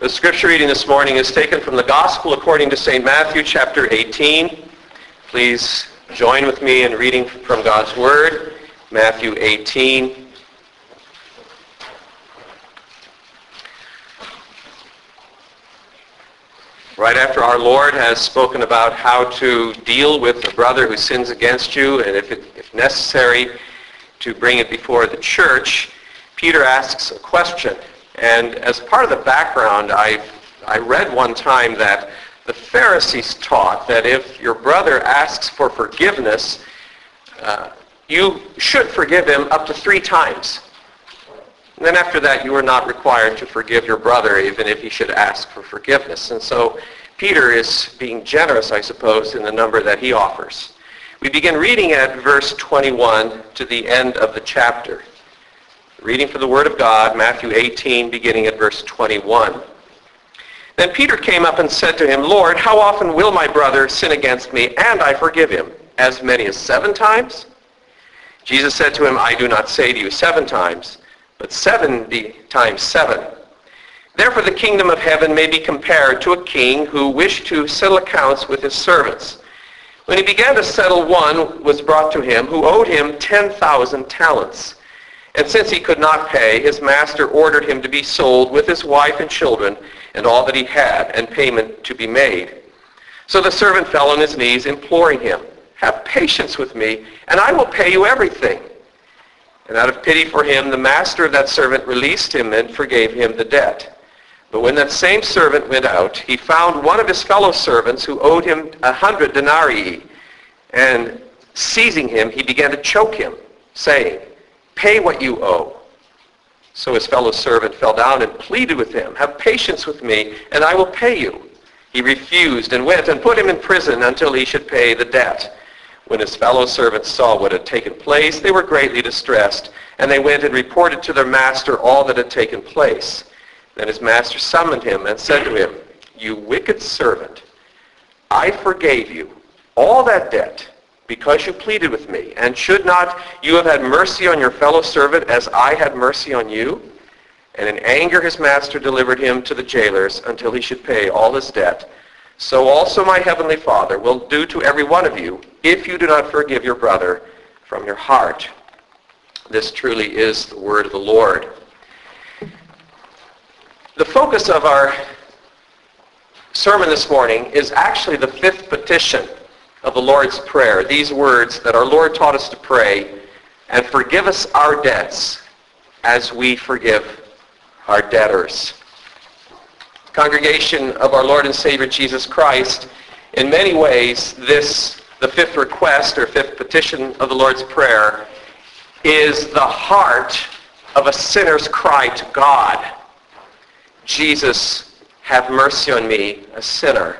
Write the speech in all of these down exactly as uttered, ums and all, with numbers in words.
The scripture reading this morning is taken from the Gospel according to Saint Matthew, chapter eighteen. Please join with me in reading from God's Word, Matthew eighteen. Right after our Lord has spoken about how to deal with a brother who sins against you, and if, it, if necessary, to bring it before the church, Peter asks a question. And as part of the background, I I read one time that the Pharisees taught that if your brother asks for forgiveness, uh, you should forgive him up to three times. And then after that, you are not required to forgive your brother, even if he should ask for forgiveness. And so Peter is being generous, I suppose, in the number that he offers. We begin reading at verse twenty-one to the end of the chapter. Reading from the Word of God, Matthew eighteen, beginning at verse twenty-one. Then Peter came up and said to him, Lord, how often will my brother sin against me, and I forgive him? As many as seven times? Jesus said to him, I do not say to you seven times, but seventy times seven. Therefore the kingdom of heaven may be compared to a king who wished to settle accounts with his servants. When he began to settle, one was brought to him who owed him ten thousand talents. And since he could not pay, his master ordered him to be sold with his wife and children and all that he had, and payment to be made. So the servant fell on his knees, imploring him, have patience with me, and I will pay you everything. And out of pity for him, the master of that servant released him and forgave him the debt. But when that same servant went out, he found one of his fellow servants who owed him a hundred denarii. And seizing him, he began to choke him, saying, pay what you owe. So his fellow servant fell down and pleaded with him, have patience with me, and I will pay you. He refused and went and put him in prison until he should pay the debt. When his fellow servants saw what had taken place, they were greatly distressed, and they went and reported to their master all that had taken place. Then his master summoned him and said to him, you wicked servant, I forgave you all that debt because you pleaded with me. And should not you have had mercy on your fellow servant as I had mercy on you? And in anger his master delivered him to the jailers until he should pay all his debt. So also my heavenly Father will do to every one of you if you do not forgive your brother from your heart. This truly is the word of the Lord. The focus of our sermon this morning is actually the fifth petition of the Lord's Prayer, these words that our Lord taught us to pray, and forgive us our debts as we forgive our debtors. Congregation of our Lord and Savior Jesus Christ, in many ways, this, the fifth request or fifth petition of the Lord's Prayer, is the heart of a sinner's cry to God. Jesus, have mercy on me, a sinner.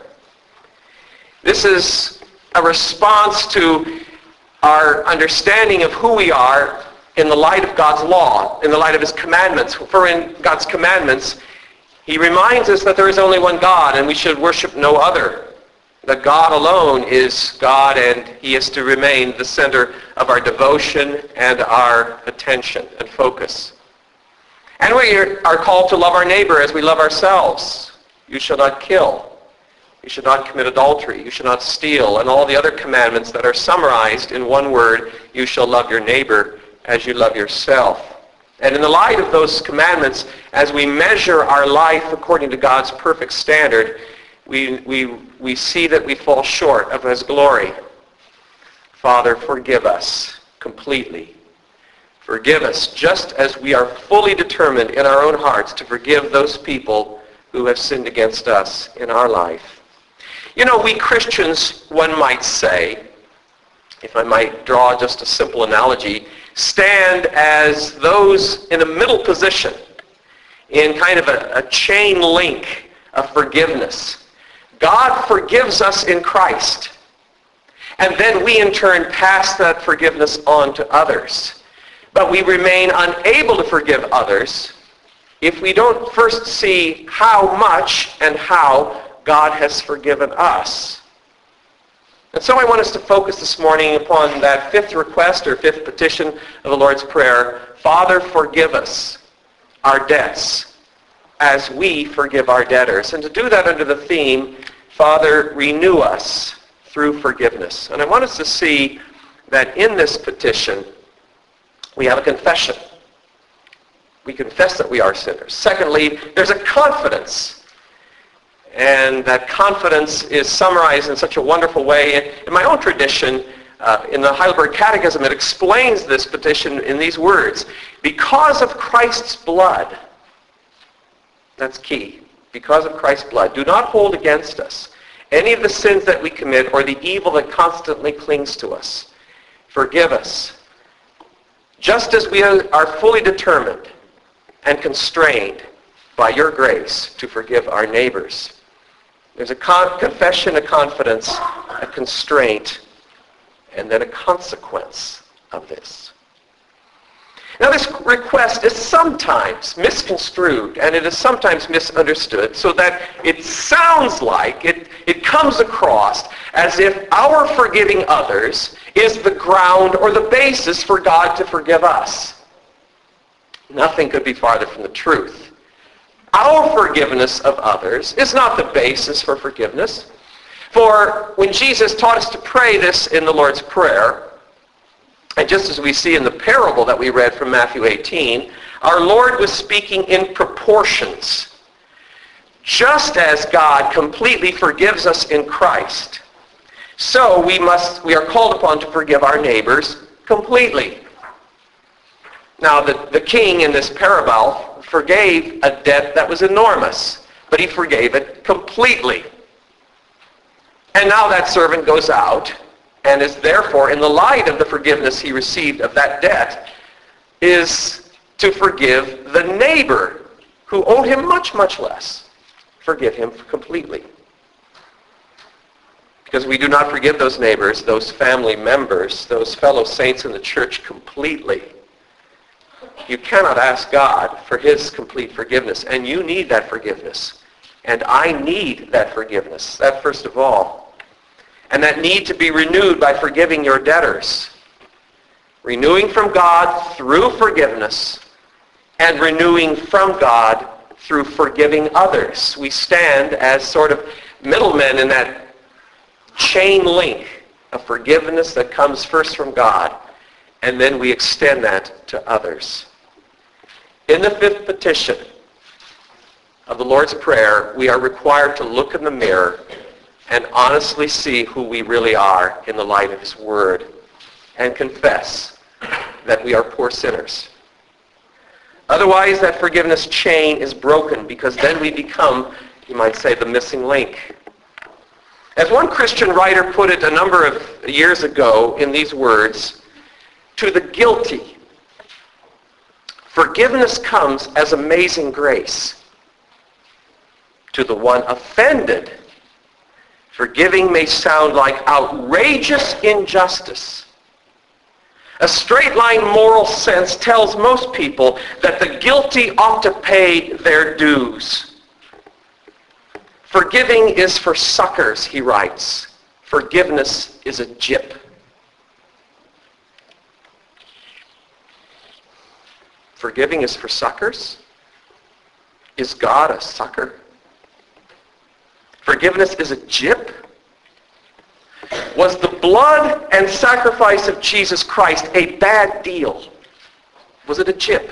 This is a response to our understanding of who we are in the light of God's law, in the light of his commandments. For in God's commandments, he reminds us that there is only one God and we should worship no other. That God alone is God and he is to remain the center of our devotion and our attention and focus. And we are called to love our neighbor as we love ourselves. You shall not kill. You should not commit adultery. You should not steal. And all the other commandments that are summarized in one word, you shall love your neighbor as you love yourself. And in the light of those commandments, as we measure our life according to God's perfect standard, we, we, we see that we fall short of his glory. Father, forgive us completely. Forgive us just as we are fully determined in our own hearts to forgive those people who have sinned against us in our life. You know, we Christians, one might say, if I might draw just a simple analogy, stand as those in a middle position in kind of a, a chain link of forgiveness. God forgives us in Christ. And then we in turn pass that forgiveness on to others. But we remain unable to forgive others if we don't first see how much and how God has forgiven us. And so I want us to focus this morning upon that fifth request or fifth petition of the Lord's Prayer. Father, forgive us our debts as we forgive our debtors. And to do that under the theme, Father, renew us through forgiveness. And I want us to see that in this petition, we have a confession. We confess that we are sinners. Secondly, there's a confidence. And that confidence is summarized in such a wonderful way. In my own tradition, uh, in the Heidelberg Catechism, it explains this petition in these words. Because of Christ's blood, that's key, because of Christ's blood, do not hold against us any of the sins that we commit or the evil that constantly clings to us. Forgive us, just as we are fully determined and constrained by your grace to forgive our neighbors. There's a con- confession, a confidence, a constraint, and then a consequence of this. Now this request is sometimes misconstrued and it is sometimes misunderstood so that it sounds like, it, it comes across as if our forgiving others is the ground or the basis for God to forgive us. Nothing could be farther from the truth. Our forgiveness of others is not the basis for forgiveness. For when Jesus taught us to pray this in the Lord's Prayer, and just as we see in the parable that we read from Matthew eighteen, our Lord was speaking in proportions. Just as God completely forgives us in Christ, so we must we are called upon to forgive our neighbors completely. Now, the, the king in this parable forgave a debt that was enormous, but he forgave it completely. And now that servant goes out and is therefore, in the light of the forgiveness he received of that debt, is to forgive the neighbor who owed him much, much less. Forgive him completely. Because we do not forgive those neighbors, those family members, those fellow saints in the church completely. You cannot ask God for his complete forgiveness, and you need that forgiveness. And I need that forgiveness, that first of all. And that need to be renewed by forgiving your debtors. Renewing from God through forgiveness, and renewing from God through forgiving others. We stand as sort of middlemen in that chain link of forgiveness that comes first from God, and then we extend that to others. In the fifth petition of the Lord's Prayer, we are required to look in the mirror and honestly see who we really are in the light of his word, and confess that we are poor sinners. Otherwise, that forgiveness chain is broken, because then we become, you might say, the missing link. As one Christian writer put it a number of years ago in these words, to the guilty, forgiveness comes as amazing grace. To the one offended, forgiving may sound like outrageous injustice. A straight-line moral sense tells most people that the guilty ought to pay their dues. Forgiving is for suckers, he writes. Forgiveness is a gyp. Forgiving is for suckers? Is God a sucker? Forgiveness is a gyp? Was the blood and sacrifice of Jesus Christ a bad deal? Was it a gyp?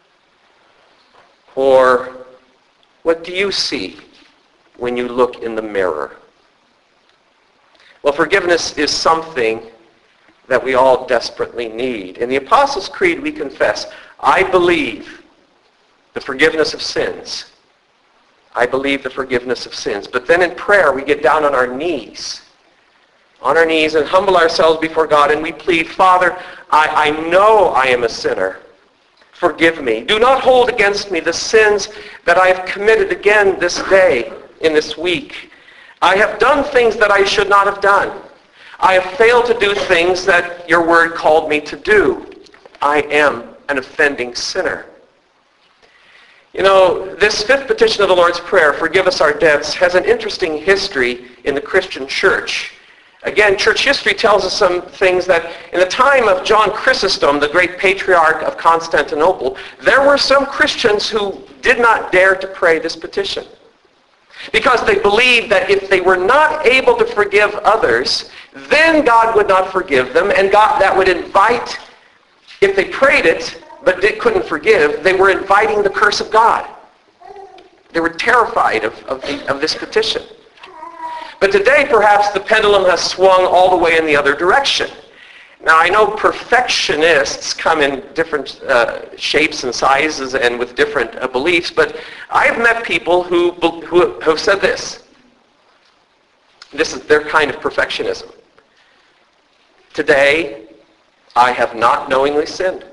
Or what do you see when you look in the mirror? Well, forgiveness is something that we all desperately need. In the Apostles' Creed, we confess, I believe the forgiveness of sins. I believe the forgiveness of sins. But then in prayer, we get down on our knees, on our knees and humble ourselves before God, and we plead, Father, I, I know I am a sinner. Forgive me. Do not hold against me the sins that I have committed again this day, in this week. I have done things that I should not have done. I have failed to do things that your word called me to do. I am an offending sinner. You know, this fifth petition of the Lord's Prayer, forgive us our debts, has an interesting history in the Christian church. Again, church history tells us some things that in the time of John Chrysostom, the great patriarch of Constantinople, there were some Christians who did not dare to pray this petition. Because they believed that if they were not able to forgive others, then God would not forgive them, and God, that would invite, if they prayed it, but they couldn't forgive, they were inviting the curse of God. They were terrified of, of, the, of this petition. But today, perhaps the pendulum has swung all the way in the other direction. Now, I know perfectionists come in different uh, shapes and sizes and with different uh, beliefs, but I've met people who, who have said this. This is their kind of perfectionism. Today, I have not knowingly sinned.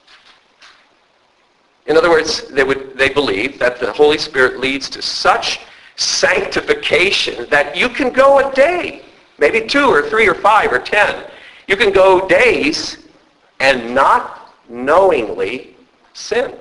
In other words, they would they believe that the Holy Spirit leads to such sanctification that you can go a day, maybe two or three or five or ten. You can go days and not knowingly sin.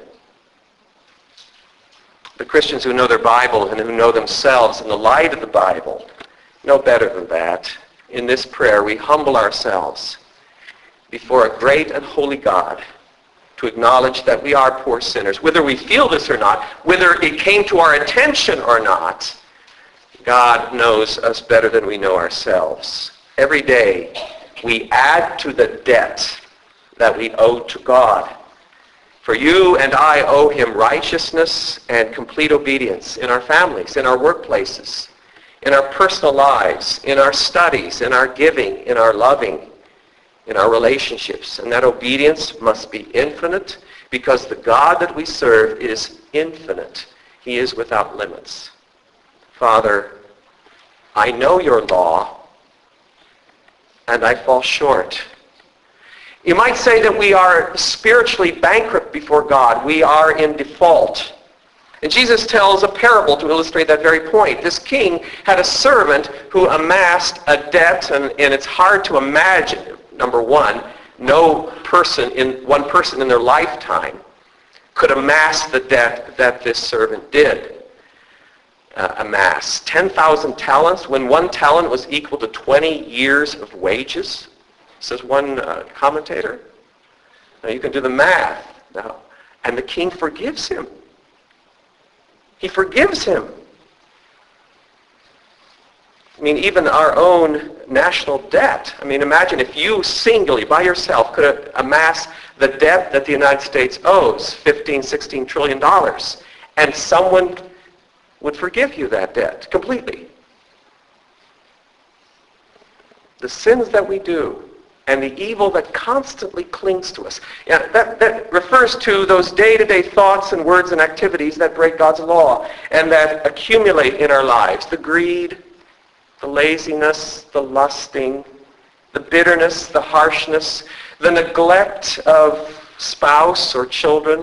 The Christians who know their Bible and who know themselves in the light of the Bible know better than that. In this prayer, we humble ourselves before a great and holy God to acknowledge that we are poor sinners. Whether we feel this or not, whether it came to our attention or not, God knows us better than we know ourselves. Every day, we add to the debt that we owe to God. For you and I owe him righteousness and complete obedience in our families, in our workplaces, in our personal lives, in our studies, in our giving, in our loving, in our relationships. And that obedience must be infinite because the God that we serve is infinite. He is without limits. Father, I know your law, and I fall short. You might say that we are spiritually bankrupt before God. We are in default. And Jesus tells a parable to illustrate that very point. This king had a servant who amassed a debt, and, and it's hard to imagine. Number one, no person in one person in their lifetime could amass the debt that this servant did uh, amass. ten thousand talents, when one talent was equal to twenty years of wages, says one uh, commentator. Now you can do the math. Now, and the king forgives him. He forgives him. I mean, even our own national debt. I mean, imagine if you singly, by yourself, could amass the debt that the United States owes, fifteen, sixteen trillion dollars, and someone would forgive you that debt completely. The sins that we do and the evil that constantly clings to us. Yeah, that, that refers to those day-to-day thoughts and words and activities that break God's law and that accumulate in our lives. The greed, the laziness, the lusting, the bitterness, the harshness, the neglect of spouse or children.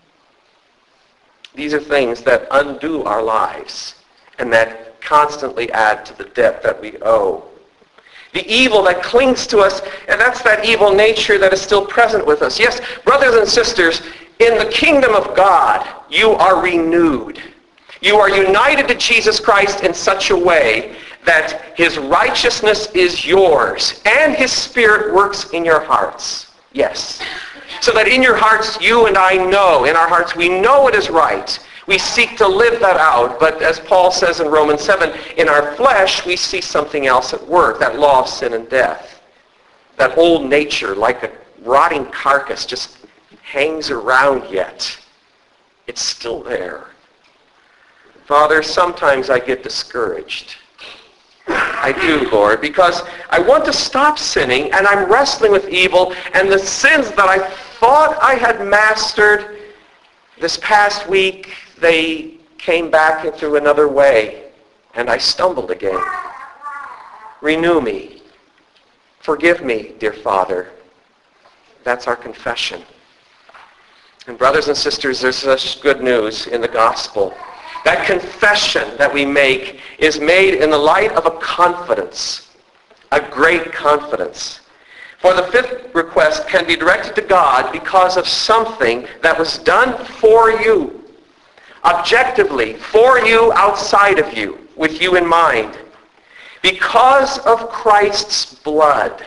These are things that undo our lives and that constantly add to the debt that we owe. The evil that clings to us, and that's that evil nature that is still present with us. Yes, brothers and sisters, in the kingdom of God, you are renewed. You are united to Jesus Christ in such a way that his righteousness is yours and his Spirit works in your hearts. Yes. So that in your hearts, you and I know, in our hearts, we know it is right. We seek to live that out, but as Paul says in Romans seven, in our flesh we see something else at work, that law of sin and death. That old nature, like a rotting carcass, just hangs around yet. It's still there. Father, sometimes I get discouraged. I do, Lord, because I want to stop sinning, and I'm wrestling with evil, and the sins that I thought I had mastered this past week, they came back in through another way, and I stumbled again. Renew me. Forgive me, dear Father. That's our confession. And brothers and sisters, there's such good news in the gospel. That confession that we make is made in the light of a confidence, a great confidence. For the fifth request can be directed to God because of something that was done for you, objectively, for you, outside of you, with you in mind. Because of Christ's blood.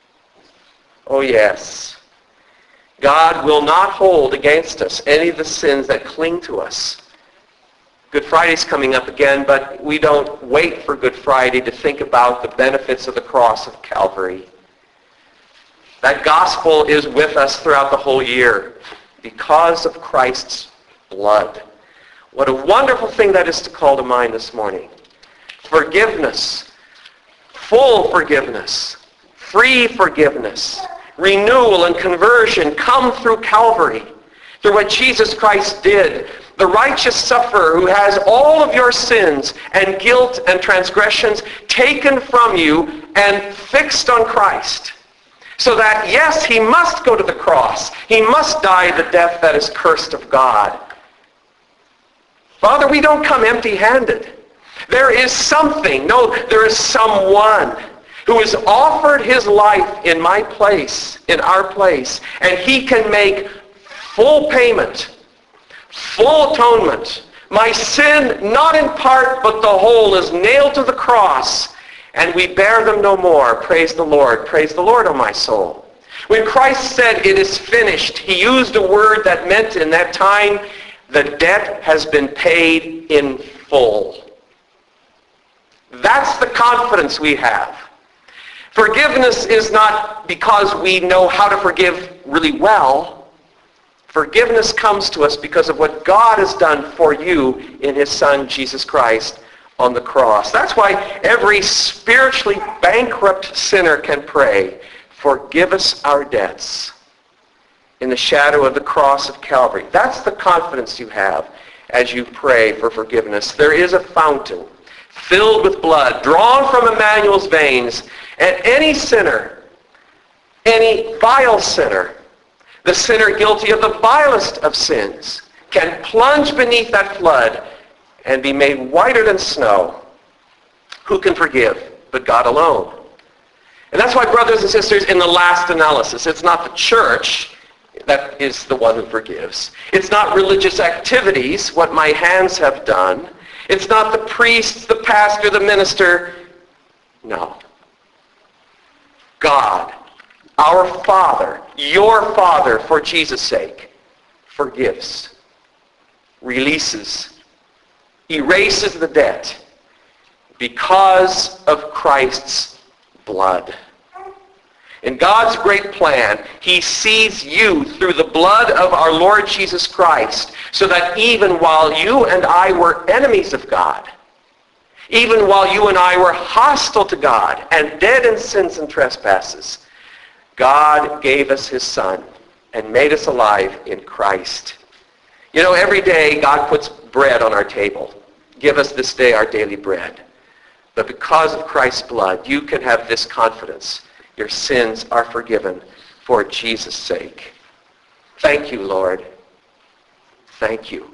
Oh yes. God will not hold against us any of the sins that cling to us. Good Friday's coming up again, but we don't wait for Good Friday to think about the benefits of the cross of Calvary. That gospel is with us throughout the whole year because of Christ's blood. What a wonderful thing that is to call to mind this morning. Forgiveness, full forgiveness, free forgiveness, renewal and conversion come through Calvary, through what Jesus Christ did. The righteous sufferer who has all of your sins and guilt and transgressions taken from you and fixed on Christ. So that, yes, he must go to the cross. He must die the death that is cursed of God. Father, we don't come empty-handed. There is something, no, there is someone who has offered his life in my place, in our place, and he can make full payment, full atonement. My sin, not in part, but the whole, is nailed to the cross, and we bear them no more. Praise the Lord. Praise the Lord, O my soul. When Christ said, "It is finished," he used a word that meant in that time, the debt has been paid in full. That's the confidence we have. Forgiveness is not because we know how to forgive really well. Forgiveness comes to us because of what God has done for you in his Son, Jesus Christ, on the cross. That's why every spiritually bankrupt sinner can pray, "Forgive us our debts," in the shadow of the cross of Calvary. That's the confidence you have as you pray for forgiveness. There is a fountain filled with blood, drawn from Emmanuel's veins, and any sinner, any vile sinner, the sinner guilty of the vilest of sins, can plunge beneath that flood and be made whiter than snow. Who can forgive but God alone? And that's why, brothers and sisters, in the last analysis, it's not the church that is the one who forgives. It's not religious activities, what my hands have done. It's not the priest, the pastor, the minister. No. God, our Father, your Father, for Jesus' sake, forgives, releases, erases the debt because of Christ's blood. In God's great plan, he sees you through the blood of our Lord Jesus Christ, so that even while you and I were enemies of God, even while you and I were hostile to God and dead in sins and trespasses, God gave us his Son and made us alive in Christ. You know, every day God puts bread on our table. Give us this day our daily bread. But because of Christ's blood, you can have this confidence. Your sins are forgiven for Jesus' sake. Thank you, Lord. Thank you.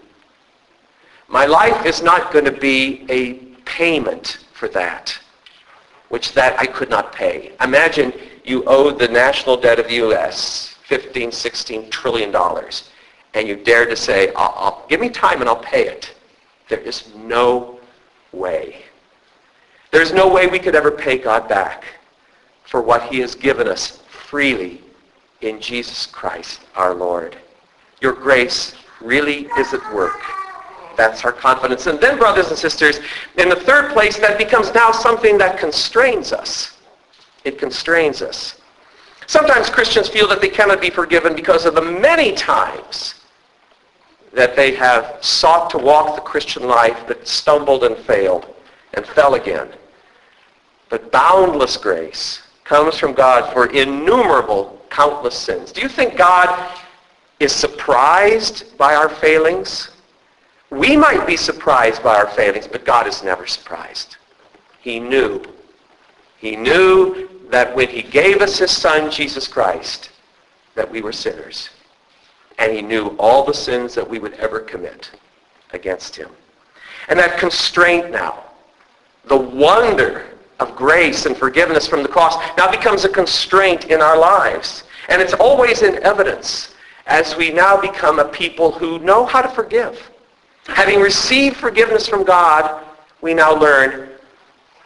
My life is not going to be a payment for that, which that I could not pay. Imagine you owed the national debt of the U S fifteen, sixteen trillion dollars, and you dare to say, I'll, I'll, give me time and I'll pay it. There is no way. There's no way we could ever pay God back for what he has given us freely in Jesus Christ our Lord. Your grace really is at work. That's our confidence. And then, brothers and sisters, in the third place, that becomes now something that constrains us. It constrains us. Sometimes Christians feel that they cannot be forgiven because of the many times that they have sought to walk the Christian life but stumbled and failed and fell again. But boundless grace comes from God for innumerable, countless sins. Do you think God is surprised by our failings? We might be surprised by our failings, but God is never surprised. He knew. He knew that when he gave us his Son, Jesus Christ, that we were sinners. And he knew all the sins that we would ever commit against him. And that constraint now, the wonder of grace and forgiveness from the cross, now becomes a constraint in our lives. And it's always in evidence as we now become a people who know how to forgive. Having received forgiveness from God, we now learn,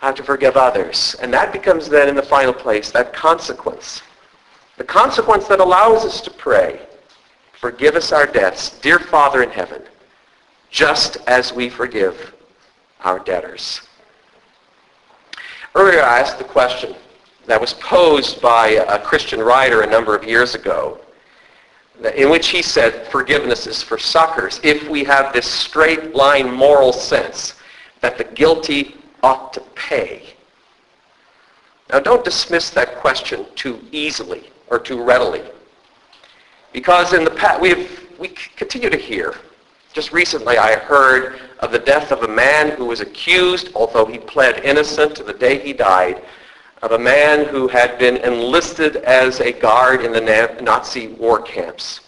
how to forgive others. And that becomes then in the final place, that consequence. The consequence that allows us to pray, forgive us our debts, dear Father in heaven, just as we forgive our debtors. Earlier I asked the question that was posed by a Christian writer a number of years ago, in which he said forgiveness is for suckers if we have this straight line moral sense that the guilty ought to pay. Now don't dismiss that question too easily or too readily, because in the past we have, we continue to hear. Just recently I heard of the death of a man who was accused, although he pled innocent to the day he died, of a man who had been enlisted as a guard in the Nazi war camps.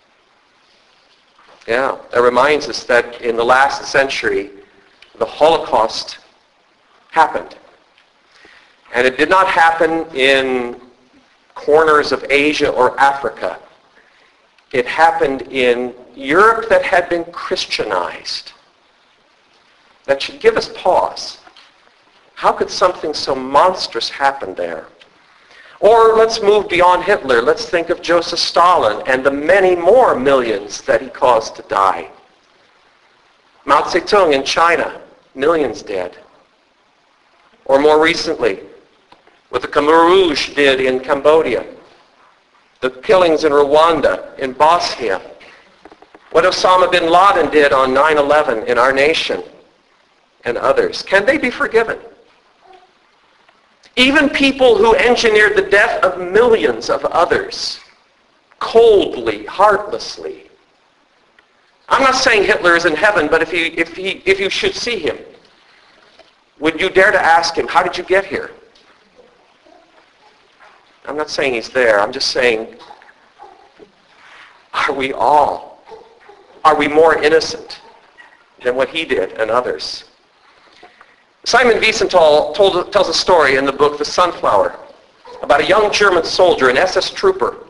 Yeah, that reminds us that in the last century, the Holocaust happened. And it did not happen in corners of Asia or Africa. It happened in Europe that had been Christianized. That should give us pause. How could something so monstrous happen there? Or let's move beyond Hitler. Let's think of Joseph Stalin and the many more millions that he caused to die. Mao Zedong in China, millions dead. Or more recently, what the Khmer Rouge did in Cambodia, the killings in Rwanda, in Bosnia, what Osama bin Laden did on nine eleven in our nation, and others. Can they be forgiven? Even people who engineered the death of millions of others, coldly, heartlessly. I'm not saying Hitler is in heaven, but if he, if he, if you should see him, would you dare to ask him, how did you get here? I'm not saying he's there. I'm just saying, are we all? Are we more innocent than what he did and others? Simon Wiesenthal told, tells a story in the book The Sunflower about a young German soldier, an S S trooper,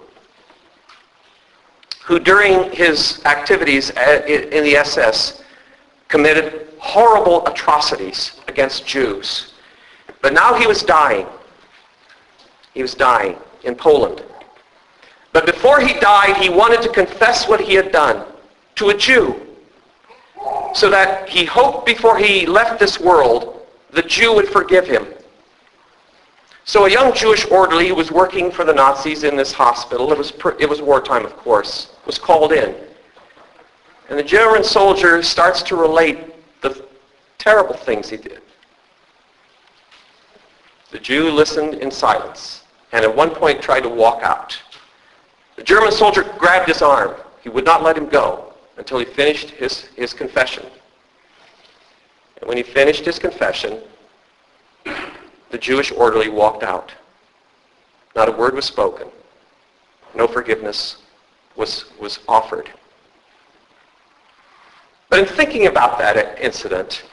who during his activities in the S S committed horrible atrocities against Jews. But now he was dying. He was dying in Poland. But before he died, he wanted to confess what he had done to a Jew, so that he hoped before he left this world, the Jew would forgive him. So a young Jewish orderly who was working for the Nazis in this hospital, it was, it was wartime of course, was called in. And the German soldier starts to relate the terrible things he did. The Jew listened in silence and at one point tried to walk out. The German soldier grabbed his arm. He would not let him go until he finished his, his confession. And when he finished his confession, the Jewish orderly walked out. Not a word was spoken. No forgiveness was, was offered. But in thinking about that incident,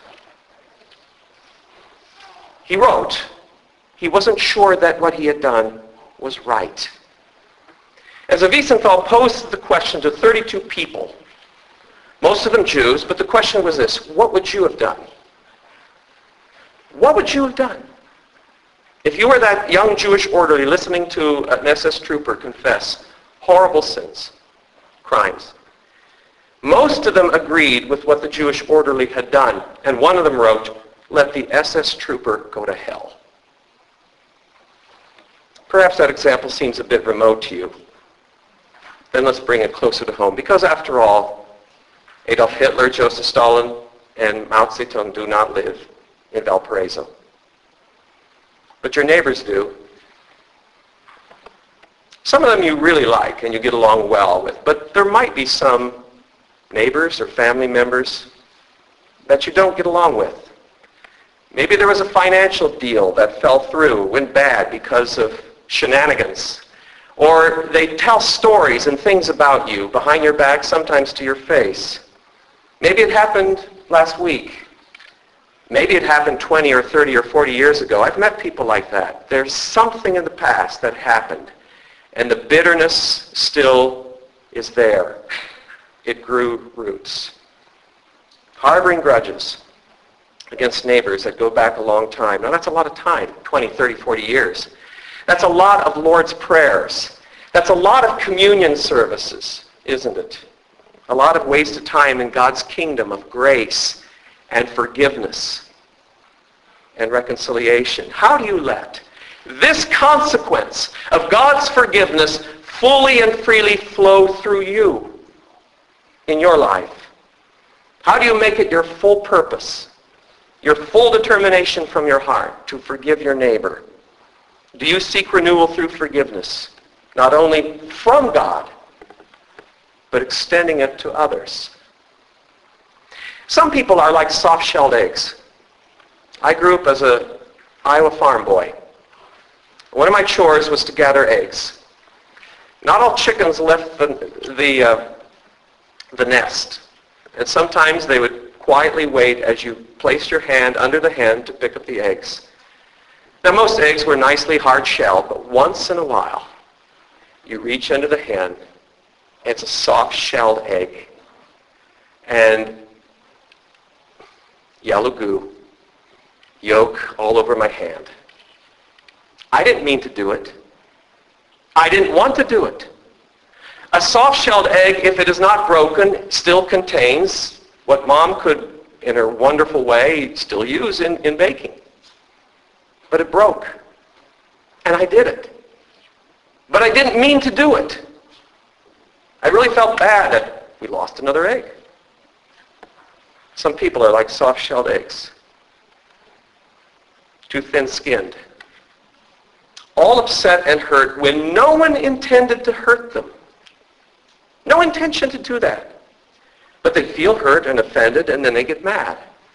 he wrote, he wasn't sure that what he had done was right. As Wiesenthal posed the question to thirty-two people, most of them Jews, but the question was this: what would you have done? What would you have done? If you were that young Jewish orderly listening to an S S trooper confess horrible sins, crimes, most of them agreed with what the Jewish orderly had done, and one of them wrote, "Let the S S trooper go to hell." Perhaps that example seems a bit remote to you. Then let's bring it closer to home, because after all, Adolf Hitler, Joseph Stalin, and Mao Zedong do not live in Valparaiso. But your neighbors do. Some of them you really like and you get along well with, but there might be some neighbors or family members that you don't get along with. Maybe there was a financial deal that fell through, went bad because of shenanigans. Or they tell stories and things about you behind your back, sometimes to your face. Maybe it happened last week. Maybe it happened twenty or thirty or forty years ago. I've met people like that. There's something in the past that happened, and the bitterness still is there. It grew roots. Harboring grudges against neighbors that go back a long time. Now that's a lot of time, twenty, thirty, forty years. That's a lot of Lord's prayers. That's a lot of communion services, isn't it? A lot of wasted time in God's kingdom of grace and forgiveness and reconciliation. How do you let this consequence of God's forgiveness fully and freely flow through you in your life? How do you make it your full purpose, your full determination from your heart to forgive your neighbor? Do you seek renewal through forgiveness, not only from God, but extending it to others? Some people are like soft-shelled eggs. I grew up as an Iowa farm boy. One of my chores was to gather eggs. Not all chickens left the, the, uh, the nest. And sometimes they would quietly wait as you placed your hand under the hen to pick up the eggs. Now most eggs were nicely hard-shelled, but once in a while, you reach under the hen, it's a soft-shelled egg, and yellow goo, yolk all over my hand. I didn't mean to do it. I didn't want to do it. A soft-shelled egg, if it is not broken, still contains what Mom could, in her wonderful way, still use in, in baking. But it broke. And I did it. But I didn't mean to do it. I really felt bad that we lost another egg. Some people are like soft-shelled eggs. Too thin-skinned. All upset and hurt when no one intended to hurt them. No intention to do that. But they feel hurt and offended, and then they get mad.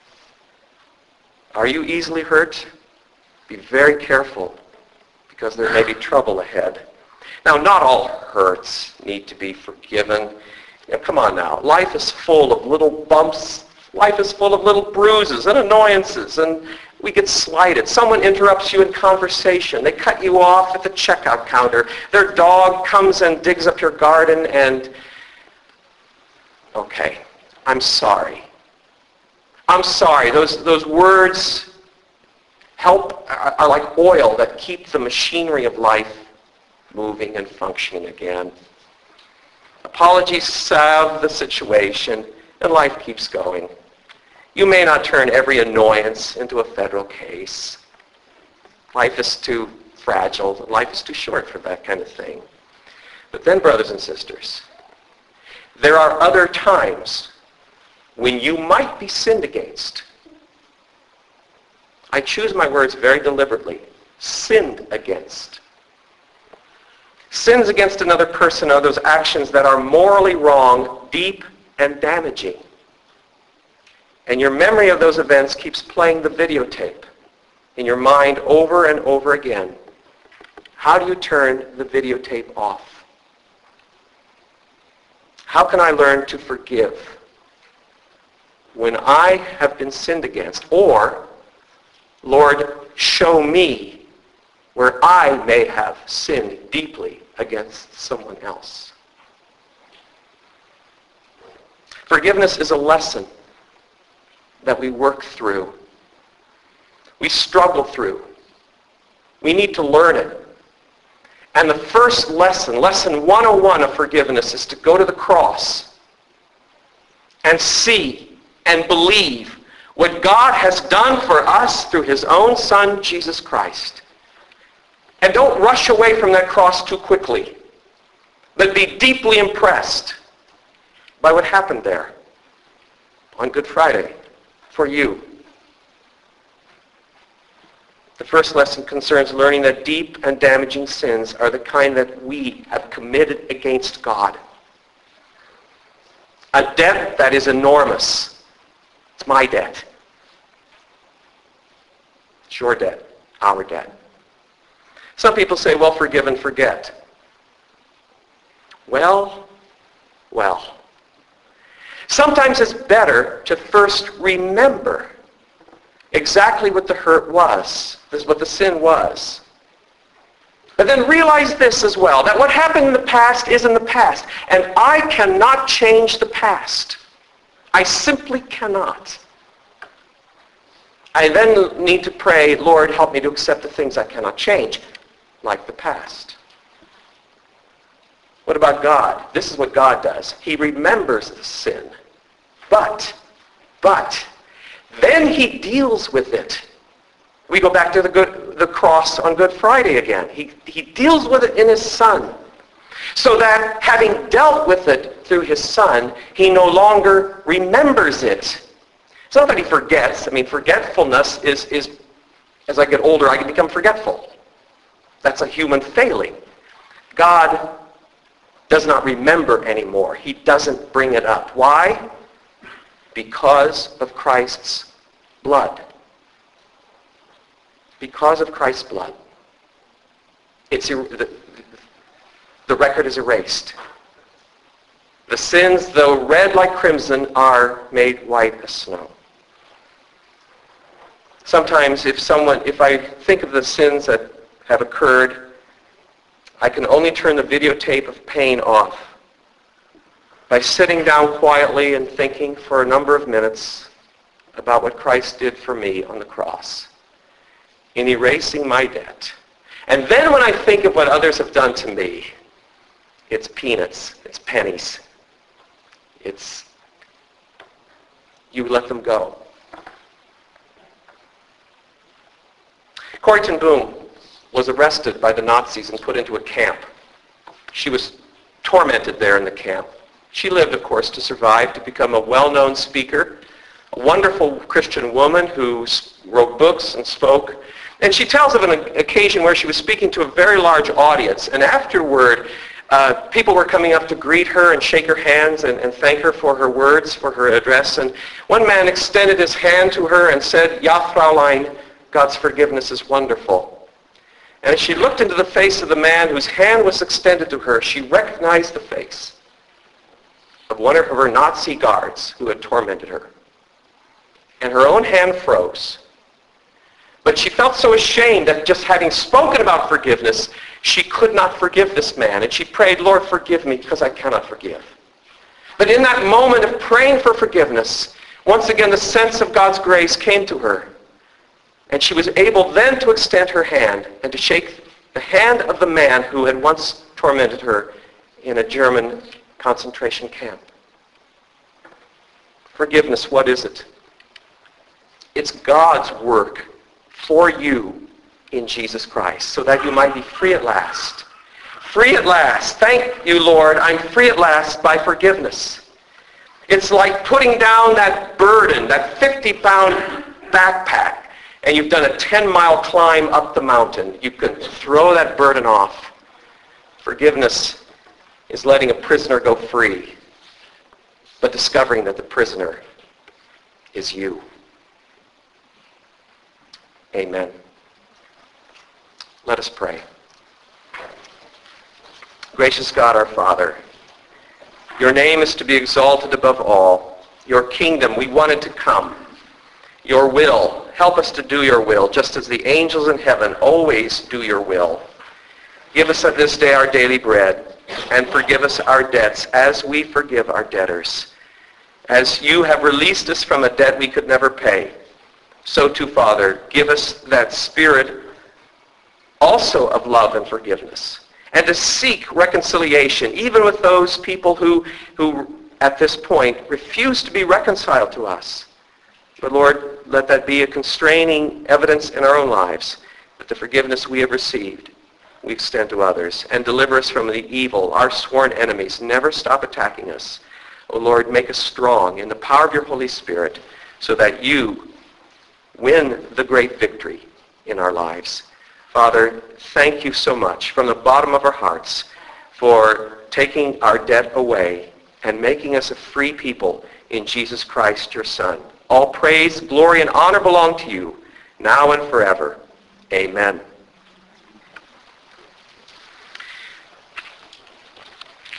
Are you easily hurt? Be very careful, because there may be trouble ahead. Now, not all hurts need to be forgiven. You know, come on now. Life is full of little bumps. Life is full of little bruises and annoyances, and we get slighted. Someone interrupts you in conversation. They cut you off at the checkout counter. Their dog comes and digs up your garden, and okay, I'm sorry. I'm sorry. Those, those words help, are, are like oil that keep the machinery of life moving and functioning again. Apologies salve the situation, and life keeps going. You may not turn every annoyance into a federal case. Life is too fragile. Life is too short for that kind of thing. But then, brothers and sisters, there are other times when you might be sinned against. I choose my words very deliberately. Sinned against. Sins against another person are those actions that are morally wrong, deep, and damaging. And your memory of those events keeps playing the videotape in your mind over and over again. How do you turn the videotape off? How can I learn to forgive when I have been sinned against? Or, Lord, show me where I may have sinned deeply against someone else. Forgiveness is a lesson that we work through. We struggle through. We need to learn it. And the first lesson, lesson one oh one of forgiveness, is to go to the cross and see and believe what God has done for us through his own Son, Jesus Christ. And don't rush away from that cross too quickly, but be deeply impressed by what happened there on Good Friday for you. The first lesson concerns learning that deep and damaging sins are the kind that we have committed against God. A debt that is enormous. It's my debt. It's your debt, our debt. Some people say, well, forgive and forget. Well, well. Sometimes it's better to first remember exactly what the hurt was, what the sin was. But then realize this as well, that what happened in the past is in the past. And I cannot change the past. I simply cannot. I then need to pray, Lord, help me to accept the things I cannot change, like the past. What about God? This is what God does. He remembers the sin. But, but, then he deals with it. We go back to the, good, the cross on Good Friday again. He, he deals with it in his Son. So that having dealt with it through his Son, he no longer remembers it. It's not that he forgets. I mean, forgetfulness is, is as I get older, I can become forgetful. That's a human failing. God does not remember anymore. He doesn't bring it up. Why? Because of Christ's blood. Because of Christ's blood. It's the, the record is erased. The sins, though red like crimson, are made white as snow. Sometimes if someone, if I think of the sins that have occurred, I can only turn the videotape of pain off by sitting down quietly and thinking for a number of minutes about what Christ did for me on the cross in erasing my debt. And then when I think of what others have done to me, it's peanuts, it's pennies. It's, you let them go. Corrie ten Boom was arrested by the Nazis and put into a camp. She was tormented there in the camp. She lived, of course, to survive, to become a well-known speaker, a wonderful Christian woman who wrote books and spoke. And she tells of an occasion where she was speaking to a very large audience, and afterward, uh, people were coming up to greet her and shake her hands and, and thank her for her words, for her address. And one man extended his hand to her and said, "Ja, Fraulein, God's forgiveness is wonderful." And as she looked into the face of the man whose hand was extended to her, she recognized the face of one of her Nazi guards who had tormented her. And her own hand froze. But she felt so ashamed that just having spoken about forgiveness, she could not forgive this man. And she prayed, "Lord, forgive me because I cannot forgive." But in that moment of praying for forgiveness, once again the sense of God's grace came to her. And she was able then to extend her hand and to shake the hand of the man who had once tormented her in a German concentration camp. Forgiveness, what is it? It's God's work for you in Jesus Christ, so that you might be free at last. Free at last. Thank you, Lord, I'm free at last by forgiveness. It's like putting down that burden, that fifty-pound backpack, and you've done a ten-mile climb up the mountain. You can throw that burden off. Forgiveness is letting a prisoner go free, but discovering that the prisoner is you. Amen. Let us pray. Gracious God, our Father, your name is to be exalted above all. Your kingdom, we want it to come. Your will, help us to do your will, just as the angels in heaven always do your will. Give us at this day our daily bread, and forgive us our debts as we forgive our debtors. As you have released us from a debt we could never pay, so too, Father, give us that spirit also of love and forgiveness, and to seek reconciliation, even with those people who, who at this point refuse to be reconciled to us. But Lord, let that be a constraining evidence in our own lives, that the forgiveness we have received, we extend to others, and deliver us from the evil. Our sworn enemies never stop attacking us. O Lord, make us strong in the power of your Holy Spirit, so that you win the great victory in our lives. Father, thank you so much from the bottom of our hearts for taking our debt away and making us a free people in Jesus Christ, your Son. All praise, glory, and honor belong to you, now and forever. Amen.